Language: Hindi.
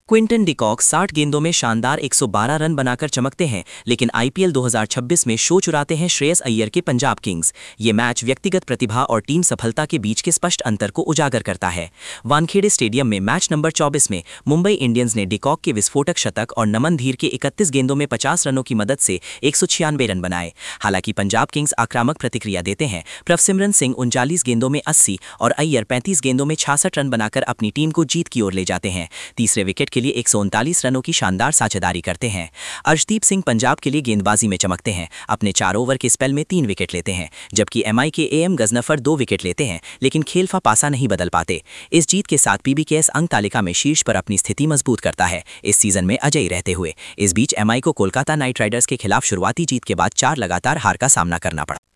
क्विंटन डिकॉक 60 गेंदों में शानदार 112 रन बनाकर चमकते हैं, लेकिन आईपीएल 2026 में शो चुराते हैं श्रेयस अय्यर के पंजाब किंग्स। ये मैच व्यक्तिगत प्रतिभा और टीम सफलता के बीच के स्पष्ट अंतर को उजागर करता है। वानखेड़े स्टेडियम में मैच नंबर 24 में मुंबई इंडियंस ने डिकॉक के विस्फोटक शतक और नमन धीर के 31 गेंदों में 50 रनों की मदद से 196 रन बनाए। हालांकि पंजाब किंग्स आक्रामक प्रतिक्रिया देते हैं। प्रभसिमरन सिंह 39 गेंदों में 80 और अय्यर 35 गेंदों में 66 रन बनाकर अपनी टीम को जीत की ओर ले जाते हैं। तीसरे विकेट के लिए 139 रनों की शानदार साझेदारी करते हैं। अर्शदीप सिंह पंजाब के लिए गेंदबाजी में चमकते हैं। अपने 4 ओवर के स्पेल में 3 विकेट लेते हैं, जबकि एमआई के एएम गजनफर 2 विकेट लेते हैं, लेकिन खेलफा पासा नहीं बदल पाते। इस जीत के साथ पीबीकेएस अंक तालिका में शीर्ष पर अपनी स्थिति मजबूत करता है, इस सीजन में अजयी रहते हुए। इस बीच एमआई को कोलकाता नाइट राइडर्स के खिलाफ शुरुआती जीत के बाद 4 लगातार हार का सामना करना पड़ा।